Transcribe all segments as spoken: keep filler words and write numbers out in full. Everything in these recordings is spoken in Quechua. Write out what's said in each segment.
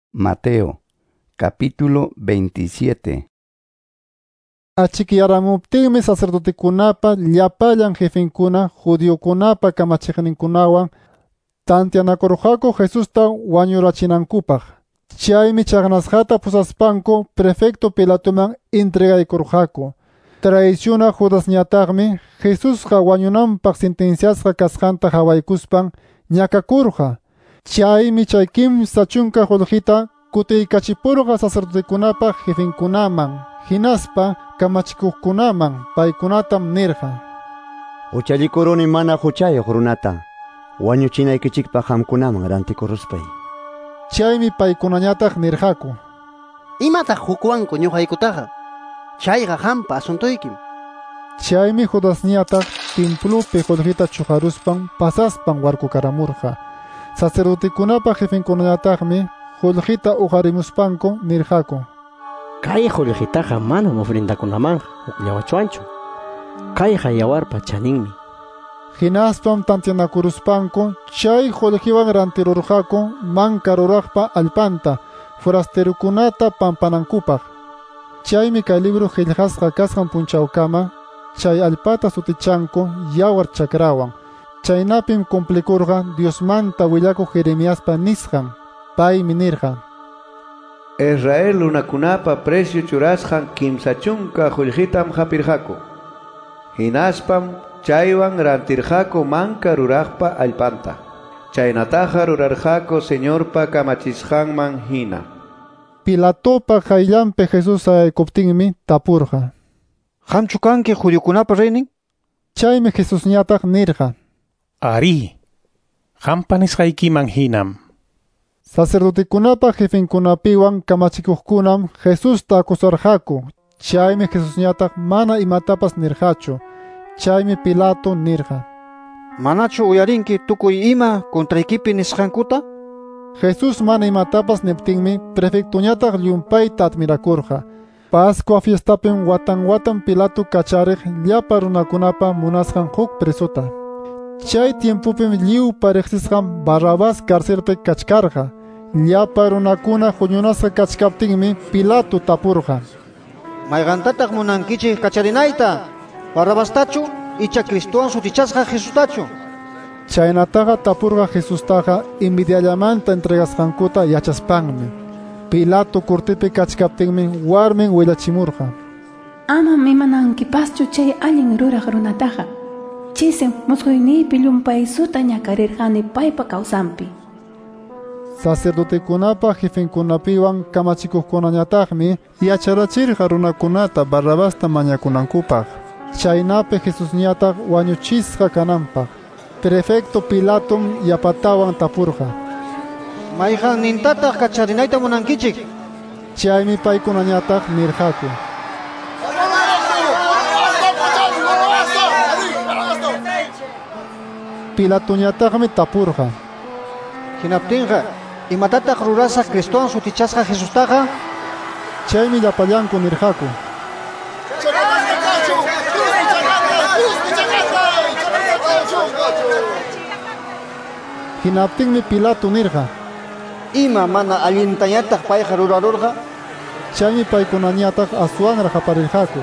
Mateo, capítulo veintisiete. Achikiyaramuptinmi sacerdotekunapa llapallan jefinkuna judiokunapa kamachiqninkunawan tantianakurqaku Jesusta wañurachinankupaq. Chaymi chaqnasqata pusaspanku prefecto Pilatoman entregaykurqaku. Traiciona Judasñataqmi Jesusqa wañunanpaq sentenciasqa kasqanta hawaykuspan ñakakurqa. Chaymi chay kimsa chunka qullqita kutiykachipurqa sacerdotekunapa jefinkunaman, hinaspa kamachikuqkunaman paykunatam nirqa: Huchallikuruni mana huchayuq runata wañuchinaykichikpaq hamkunaman rantikuruspay. Chaymi paykunañataq nirqaku: ¿Imataq hukwanku ñuqaykutaqa? Chayqa hampa asuntuykim. Chaymi Judasñataq templupi qullqita chuqaruspan pasaspan warkukaramurqa. Sacerdotekunapa jefinkunañataqmi qullqita uqarimuspanku nirqaku: Kay qullqitaqa manam ofrendakunamanqa hukllawachuanchu. Kayqa yawarpa chaninmi. Hinaspam tantianakuruspanku chay qullqiwan rantirurqaku manka ruraqpa allpanta forasterukunata pampanankupaq. Chaymi kay libro qillqasqa kasqan punchawkama chay allpata sutichanku yawar chakrawan. Chaynapim cumplikurqa Diosmanta willakuq Jeremiaspa nisqan. Paymi nirqa: Israel runakunapa precio churasqan kimsa chunka qullqitam hapirqaku. Hinaspam chaywan rantirqaku manka ruraqpa allpanta. Chaynataqa rurarqaku Señorpa kamachisqanman hina. Pilatopa qayllanpi Jesus ayaykuptinmi tapurqa: ¿Qamchu kanki judiokunapa reynin? Chaymi Jesusñataq nirqa: Ari, qampa nisqaykiman hinam. Sacerdotekunapa jefinkunapiwan kamachikuqkunam Jesusta akusarqaku. Chaymi Jesusñataq mana imatapas nirqachu. Chaymi Pilato nirqa: ¿Manachu uyarinki tukuy ima kontraykipi nisqankuta? Jesus mana imatapas niptinmi prefectuñataq llumpayta admirakurqa. Pascua fiestapim watan watan Pilato kachariq llapa runakunapa munasqan huk presuta. Chay tiempupim lliw pariqsisqan Barrabás carcelpi kachkarqa. Llapa runakuna huñunasqa kachkaptinmi Pilato tapurqa: ¿Mayqantataq munankichik kacharinayta? ¿Barrabastachu icha Cristowan sutichasqa Jesustachu? Chaynataqa tapurqa Jesustaqa invidiallamanta entregasqankuta yachaspanmi. Pilato kurtipi kachkaptinmi warmin willachimurqa: Amam imanankipaschu chay allin ruraq runataqa. Chisem musquynipi llumpay suta ñakarirqani paypa kawsanpi. Sacerdotekunapa jefinkunapiwan kamachikuqkunañataqmi yacharachirqa runakunata Barrabasta mañakunankupaq. Chaynapi Jesusñataq wañuchisqa kananpaq. Prefecto Pilatom yapatawan tapurqa: ¿Mayqannintataq kacharinayta munankichik? Chaymi paykunañataq nirqaku: Pilatoñataqmi tapurqa: Hinaptinqa imatataq rurasaq Cristowan sutichasqa Jesustaqa? Chaymi llapallanku nirqaku: Hinaptinmi Pilato nirqa: Ima mana allintañataq payqa rurarurqa? Chaymi paykunañataq aswanra qaparirqaku: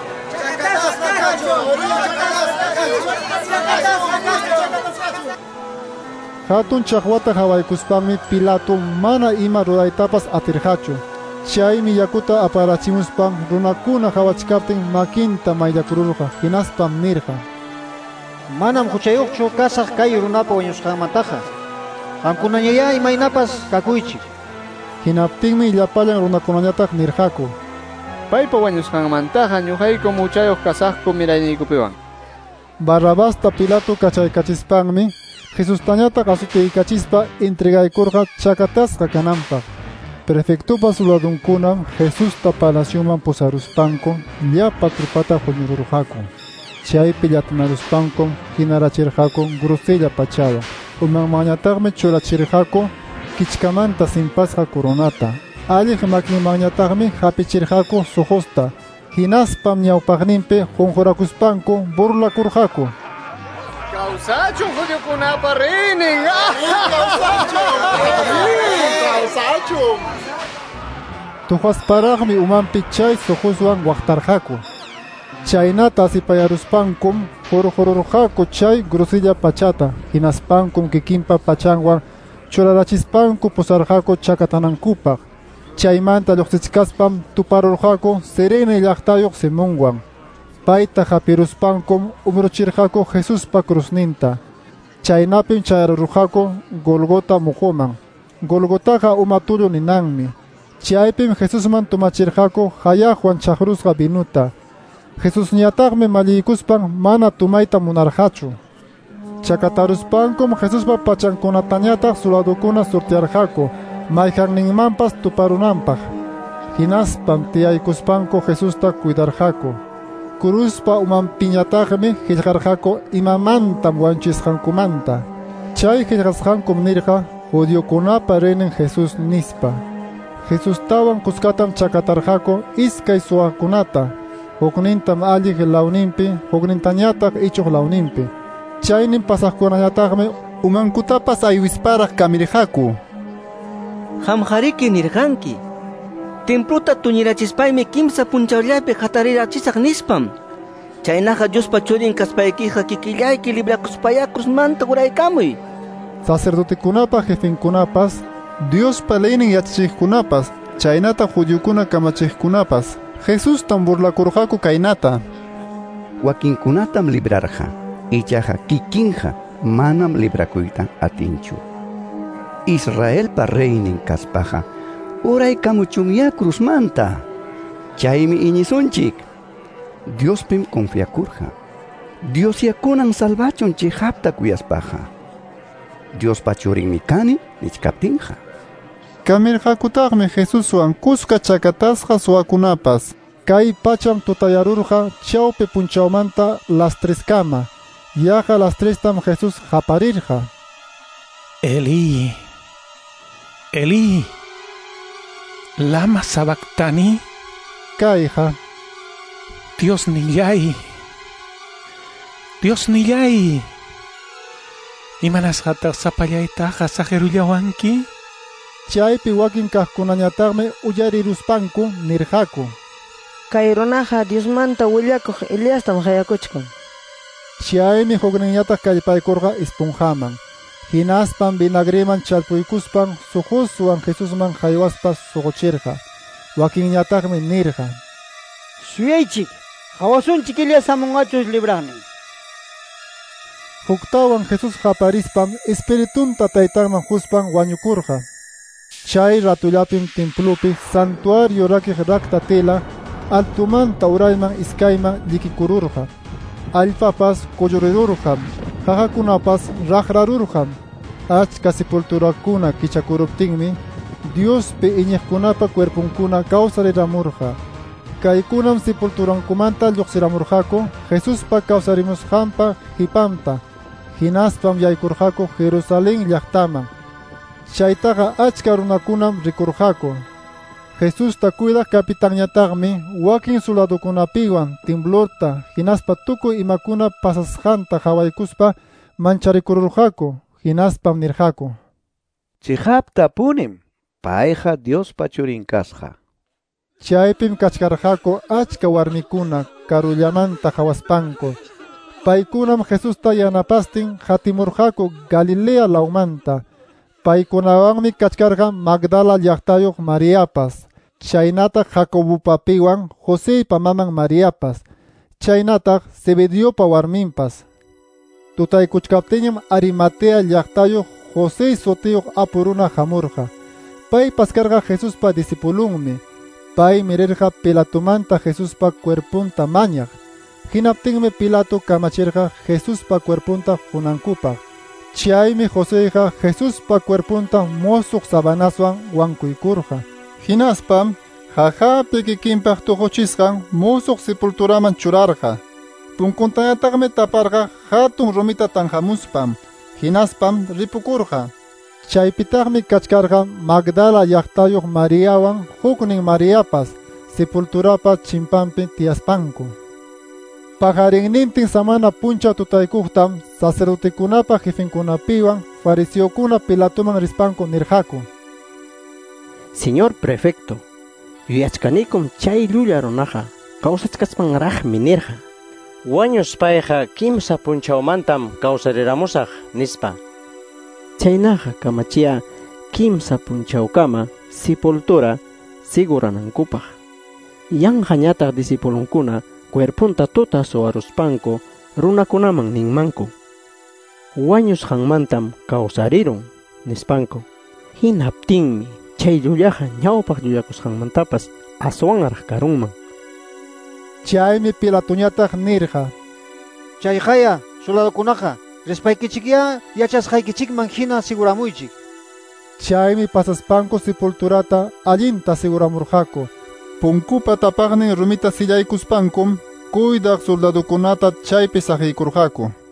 Hatun chaqwata hawaykuspanmi Pilato mana ima ruraytapas atirqachu. Chaymi yakuta aparachimuspan runakuna hawachkaptin makinta mayllakururqa. Hinaspam nirqa: Manam huchayuqchu kasaq kay runapa wañusqanmantaqa. Qamkunañaya imaynapas kakuychik. Hinaptinmi llapallan runakunañataq nirqaku: Paypa wañusqanmantaqa ñuqayku muchayuq kasaqku mirayniykupiwan. Barrabasta Pilato kachaykachispanmi Jesustañataq asutiykachispa entregaykurqa chakatasqa kananpaq. Prefectupa soldadunkunam Jesusta palacioman pusaruspanku llapa trupata huñururqaku. Chaypi llatanaruspanku hinarachirqaku grosella pachawan. Umanmañataqmi churachirqaku kichkamanta simpasqa coronata. Alliq makinmanñataqmi hapichirqaku sujusta. Hinaspam ñawpaqninpi qunqurakuspanku burlakurqaku: Causacho Julio Kunapa Renin. Causacho. Causacho. Tuhasparaqmi umanpi chay suquswan waqtarqaku. Chaynata sipayaruspankum hurhururqaku chay grusilla pachata hinaspankum kikinpa pachanwan churarachispanku pusarqaku chakatanankupaq. Chaymanta lluqsichkaspam tuparurqaku Serene llaqtayuq Simonwan. Payta hapiruspankum umruchirqaku Jesuspa cruzninta. Chaynapim chayarurqaku Golgota muhuman. Golgotaqa umatullu ninanmi. Chaypim Jesusman tumachirqaku hayaqwan chaqrusqa binuta. Jesusñataqmi mallikuspan mana tumayta munarqachu. Chakataruspankum Jesuspa pachankunatañataq suladukuna surtiarqaku mayqanninmanpas tuparunanpaq. Hinaspam tiyaykuspanku Jesusta cuidarqaku. Cruzpa umanpiñataqmi qillqarqaku imamantam wanchisqankumanta. Chay qillqasqankum nirqa judiokunapa renin Jesús nispa. Jesustawan kuskatam chakatarqaku iskay suwakunata. Huknintam alliq lawninpi, huknintañataq ichuq lawninpi. Chaynin pasaqkunañataqmi umankutapas aywisparaq kamirqaku. Hamjariki nirqanki. Templuta tuñirachispaymi kimsa punchawllapi qatarirachisaq nispam. Chaynaqa Diospa churin kaspaykiqa kikillayki librakuspayacruz manta uraykamuy. Sacerdotekunapa jefinkunapas, Diospa leynin yachachiqkunapas, chaynata judíokuna kamachiqkunapas, Jesustam burlakurqaku kaynata. Wakinkunatam librarqa, ichaqa kikinqa manam librakuyta atinchu. Israelpa reynin kaspaqa, uraykamuchunña cruzmanta. Chaymi iñisunchik. Diospim confiakurqa. Dios yakunan salvachunchik hapta kuyaspaqa. Diospa churinmi kani nichkaptinqa. Kamirqakutaqmi Jesuswan kuska chakatasqa suwakunapas. Kay pacham tutayarurqa chawpi punchawmanta las tres kama. Yaqa las trestam Jesus haparirqa. Eli, Eli, lama sabactani. Kayqa. Dios nillay, Dios nillay. Imanasqataq sapallaytaqa saqirullawanki? Chaypi wakin kaqkunañataqmi uyariruspanku nirqaku. Kay runaqa Diosmanta willakuq Eliastam hayakuchkan. Chaymi hukninñataq kallpaykurqa ispunjaman. Hinaspam vinagriman chalpuykuspan suquswan Jesusman haywaspas suquchirqa. Wakinñataqmi nirqa. Suyaychik, hawasunchik Elias hamunqachus libraqnin. Huktawan Jesus haparispam espiritunta taytanman huspan wañukurqa. Chay ratullapim templupi santuario rakiq rakta tela altumanta urayman iskayman llikikururqa. Allpapas kullurirurqam, qaqakunapas raqrarurqam. Achka sepulturakuna kichakuruptinmi Diospi iñiqkunapa cuerpunkuna kawsariramurqa. Kaykunam sepulturankumanta lluqsiramurqaku Jesuspa kawsarimusqanpa hipamta. Hinaspam yaykurqaku Jerusalén llaqtaman. Chaytaqa achka runakunam rikurqaku. Jesusta cuidaq kapitanñataqmi wakin suladukunapiwan temblorta hinaspa tukuy imakuna pasasqanta hawaykuspa mancharikururqaku. Hinaspam nirqaku. Chihapta punim, payqa Diospa churin kasqa. Chaypim kachkarqaku achka warmikuna karullamanta hawaspanku. Paykunam Jesusta yanapastin hatimurqaku Galilea lawmanta. Paykunawanmi kachkarqa Magdala llaqtayuq Mariapas. Chaynataq Jacobupapiwan Joseypa maman Mariapas. Chaynataq Zebediopa warminpas. Tutaykuchkaptiñam Arimatea llaqtayuq José sutiyuq apuruna hamurqa. Pay paskarqa Jesuspa disipulunmi. Pay mirirqa Pilatumanta Jesuspa cuerpunta mañaq. Hinaptinmi Pilato kamachirqa Jesuspa cuerpunta hunankupaq. Chaymi Joséqa Jesuspa cuerpunta mosuq sabanaswan wankuykurqa. Hinaspam jajapi kikinpaq tuquchisqan mosuq sepulturaman churarqa. Punkuntañataqmi taparqa hatun rumita tanhamuspam. Hinaspam ripukurqa. Chaypitaqmi kachkarqa Magdala llaqtayuq Mariawan huknin Mariapas sepulturapa chimpanpi tiyaspanku. Pajarinnintin samana puncha tutaykuqtam sacerdotekunapa jefenkunapiwan fariseokuna Pilatoman rispanku nirqaku. Señor prefecto, yuyachkanikum chay llulla runaqa kawsachkaspanraqmi nirqa. Wañuspayqa kimsa punchawmantam kawsariramusaq nispa. Chaynaqa kamachiya kimsa punchawkama sepultura seguranankupaq. Yanja ñataq disipulunkuna cuerpunta tuta suwaruspanku runakunaman ninmanku. Wañusqanmantam kawsarirun nispanku. Hinaptinmi chay llullaqa ñawpaq llullakusqanmantapas aswanraq karunman. Chaymi Pilatoñataq nirqa. Chayqaya soldadukunaqa rispaykichikya yachasqaykichikman hina seguramuychik. Chaymi pasaspanku sepulturata allinta seguramurqaku. Punkupa tapaqnin rumita sillaykuspankum kuydaq soldadukunata chaypi saqiykurqaku.